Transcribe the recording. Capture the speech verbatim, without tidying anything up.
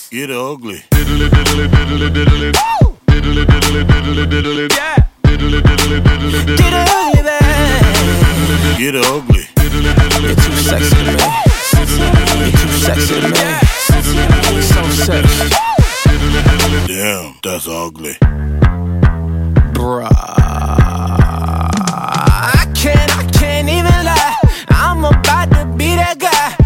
Get ugly. Diddly diddly diddly diddly. Diddly diddly diddly diddly. Yeah. Diddly diddly diddly diddly. Get ugly, babe. Get ugly. You're too sexy to me. You're too sexy to me. So sexy. Damn, that's ugly. Bruh, I can't, I can't even lie. I'm about to be that guy.